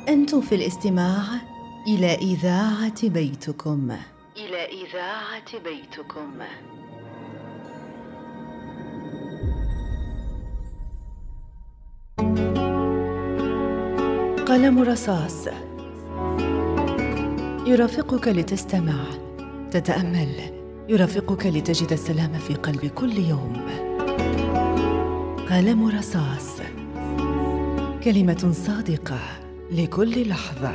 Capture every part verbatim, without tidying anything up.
أنتم في الاستماع إلى إذاعة بيتكم. إلى إذاعة بيتكم. قلم رصاص يرافقك لتستمع، تتأمل، يرافقك لتجد السلام في قلب كل يوم. قلم رصاص، كلمة صادقة لكل لحظة.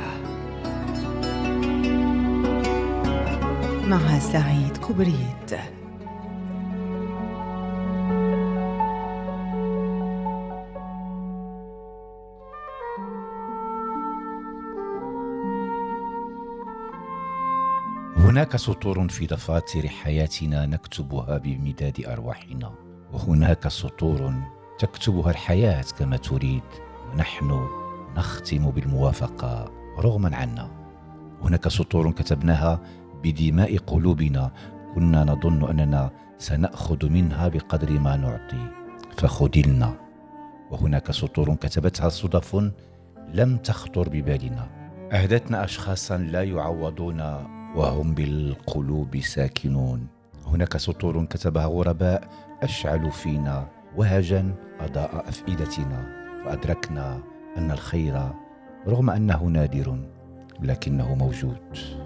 مع سعيد كبريت. هناك سطور في دفاتر حياتنا نكتبها بمداد أرواحنا، وهناك سطور تكتبها الحياة كما تريد، ونحن نختم بالموافقة رغما عنا. هناك سطور كتبناها بدماء قلوبنا، كنا نظن أننا سنأخذ منها بقدر ما نعطي فخذلنا. وهناك سطور كتبتها صدف لم تخطر ببالنا، أهدتنا أشخاصا لا يعوضون وهم بالقلوب ساكنون. هناك سطور كتبها غرباء أشعلوا فينا وهجا أضاء أفئدتنا، فأدركنا أن الخير رغم أنه نادر لكنه موجود.